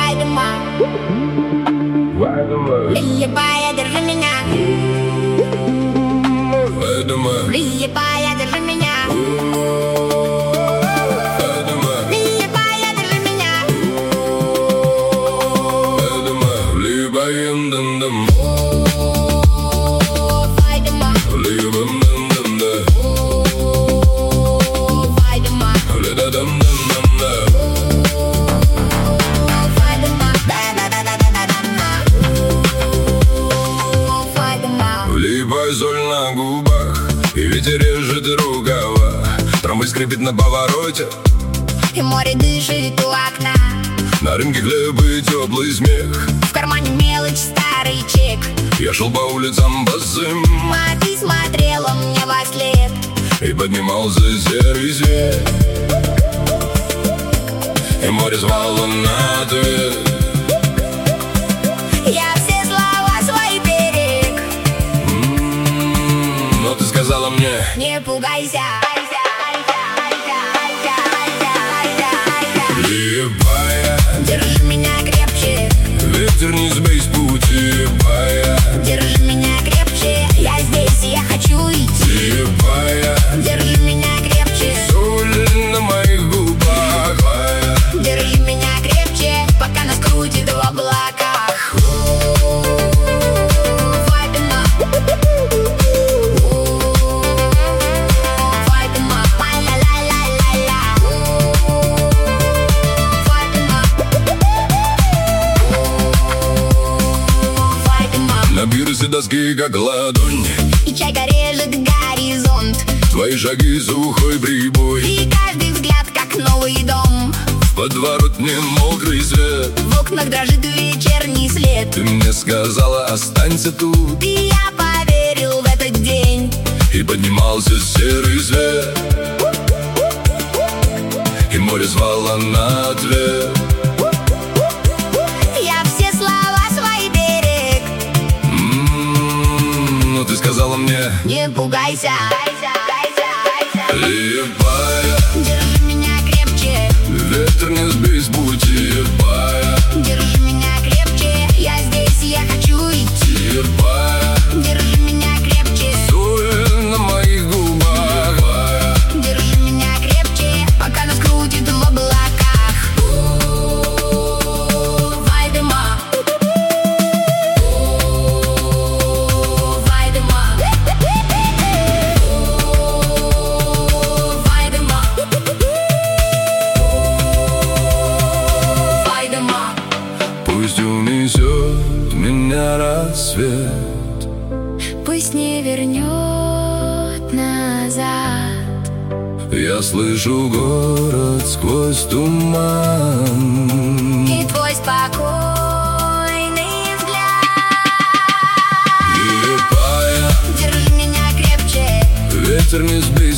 Вайдема, прилипая, держи меня. Прилипая, держи меня. Прилипая, держи меня. Вайдема, Вливай соль на губах, и ветер режет рукава. Трамвай скрипит на повороте, и море дышит у окна. на рынке хлеб и теплый смех. В кармане мелочь, старый чек. Я шел по улицам босым, А ты смотрела мне во след. и поднимался серый свет, и море звало на ответ. Я все слова свои берег. Но ты сказала мне: Не пугайся. прилипая, Держи меня крепче. ветер не сбей с пути. Держи меня крепче. Я здесь, и я хочу идти. Прилипая, Держи меня крепче. соль на моих губах. Держи меня крепче, пока нас крутит в облаках. Вайдема, Вайдема, ла-ла-ла-ла-ла. Вайдема, Вайдема. На пирсе доски как ладонь, И чайка режет горизонт. твои шаги сухой прибой. И каждый взгляд как новый дом. В подворотне мокрый свет. В окнах дрожит вечерний след. Ты мне сказала: останься тут. И я поверил в этот день. И поднимался серый свет, и море звало на ответ. Я все слова свои берег. Но ты сказала мне: Не пугайся. прилипая, Держи меня крепче. ветер не сбей с пути. Держи меня крепче. Я здесь, и я хочу идти. Прилипая, Держи меня крепче. соль на моих губах. Держи меня крепче, пока нас крутит в облаках. Вайдема, Вайдема, Вайдема, Вайдема. Пусть унесет меня рассвет, Пусть не вернет назад. я слышу город сквозь туман. И твой спокойный взгляд. Прилипая, Держи меня крепче. ветер не сбей